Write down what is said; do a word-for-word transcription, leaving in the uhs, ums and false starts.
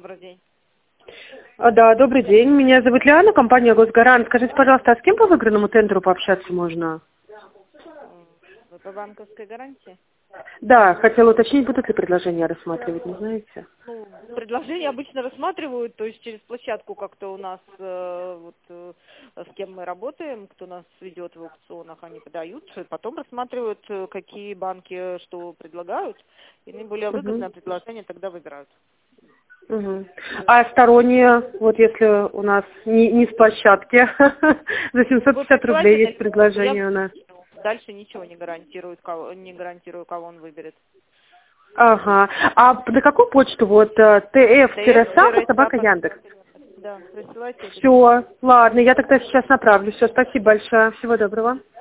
Добрый день. А, да, добрый день. Меня зовут Лиана, компания «Госгарант». Скажите, пожалуйста, а с кем по выигранному тендеру пообщаться можно? Вы по банковской гарантии? Да, хотела уточнить, будут ли предложения рассматривать, не знаете? Ну, предложения обычно рассматривают, то есть через площадку как-то у нас, э, вот, э, с кем мы работаем, кто нас ведет в аукционах, они подают, и потом рассматривают, э, какие банки что предлагают, и наиболее выгодное Угу. предложение тогда выбирают. Угу. А сторонние, вот если у нас не, не с площадки, за семьсот Вы пятьдесят рублей присылайте на есть я предложение у нас. дальше ничего не гарантирует, кого, не гарантирую, кого он выберет. Ага. А на какую почту? Вот тф-сапа собака Яндекс. Да, присылайте это письмо. Все, ладно, я тогда сейчас направлю. Все, спасибо большое. Всего доброго.